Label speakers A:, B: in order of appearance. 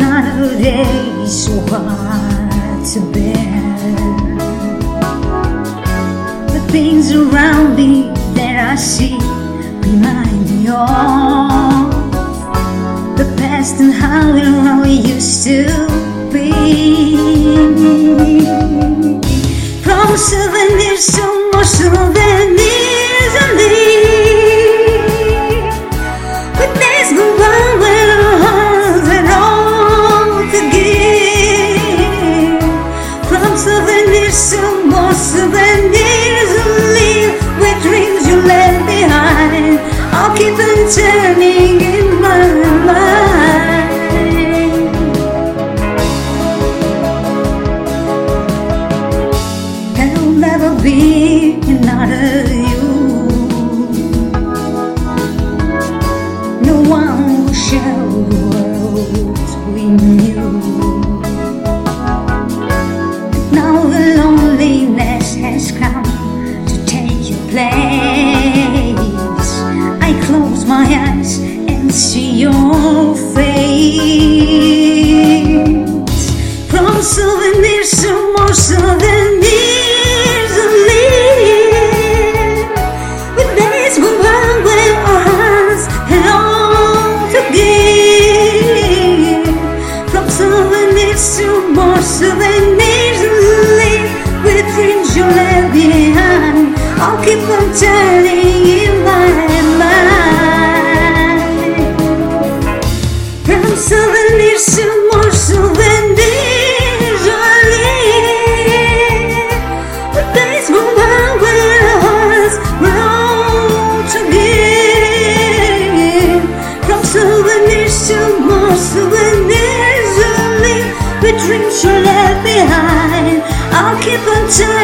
A: Another day so hard to bear. The things around me that I see remind me of the past and how we used to be. From souvenirs to more souvenirs and leave. But days go by when our hearts had all to give. From souvenirs to more souvenirs and leave. With dreams you left behind, I'll keep on turning in my mind. There'll never be another you. No one will share the world we knew. Now the loneliness has come to take your place. I close my eyes and see your face. From souvenirs to more souvenirs and live. With days go by when our hearts had all to give. From souvenirs to more souvenirs and live. With dreams you left behind, I'll keep on turning in my mind. From souvenirs to more souvenirs I live. The days go by when our hearts were all to give. From souvenirs to more souvenirs I live. With dreams you left behind, I'll keep on turning.